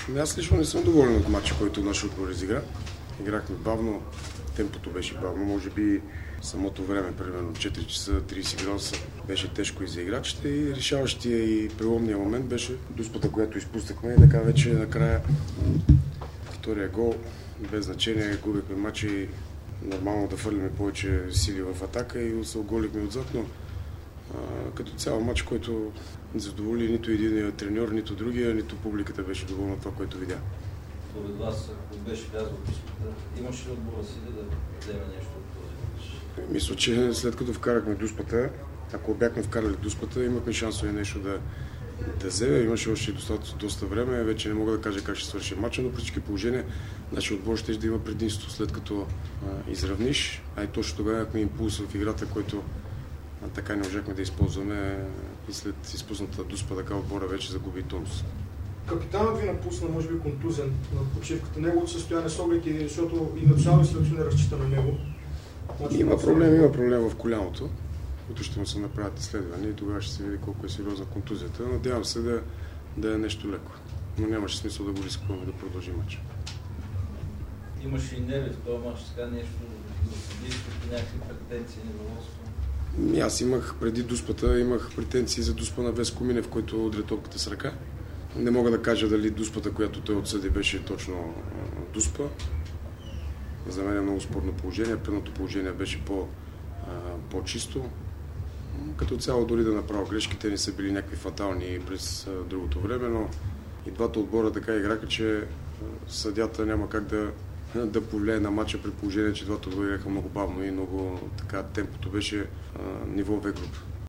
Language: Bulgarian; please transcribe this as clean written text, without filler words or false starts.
Аз лично не съм доволен от матча, който нашия отбор изигра. Играхме бавно, темпото беше бавно, може би самото време, примерно 4 часа, 30 градуса, беше тежко и за играчите и решаващия и преломния момент беше дуспата, която изпуснахме и така вече накрая втория гол, без значение, губихме матча и нормално да фърлиме повече сили в атака и се оголихме отзад, но като цял матч, който не задоволи нито единия треньор, нито другия, нито публиката беше доволна това, което видя. Според вас, ако беше влязъл в дуспата, имаше ли отбора си да вземе нещо от този матч? Мисля, че след като вкарахме дуспата, ако бяхме вкарали дуспата, имахме шансове нещо да вземе. Имаше още доста време. Вече не мога да кажа как ще свърши матча, но при всички положения нашия отбор ще да има предимство. След като изравниш, а и точно тогава имахме импулс в играта, който така не можахме да използваме и след изпусната дуспа, така отбора вече загуби тонус. Капитанът ви напусна, може би контузен на почивката. Неговото състояние с оглед и защото и националният селекционер разчита на него. Има проблем в коляното, които ще му се направят изследвания и тогава ще се види колко е сериозна контузията. Надявам се да е нещо леко, но нямаше смисъл да го рискуваме да продължи матча. Имаше и нерви в този матч, така нещо, някакви претенции, недоволство? Аз имах преди дуспата, имах претенции за дуспа на Веско Минев, който удря топката с ръка. Не мога да кажа дали дуспата, която той отсъди, беше точно дуспа. За мен е много спорно положение. Предното положение беше по-чисто. Като цяло дори да направя грешки, те не са били някакви фатални през другото време, но и двата отбора така играха, че съдята няма как да повлияе на матча при положение, че двата отбора играха много бавно и много така темпото беше ниво В група.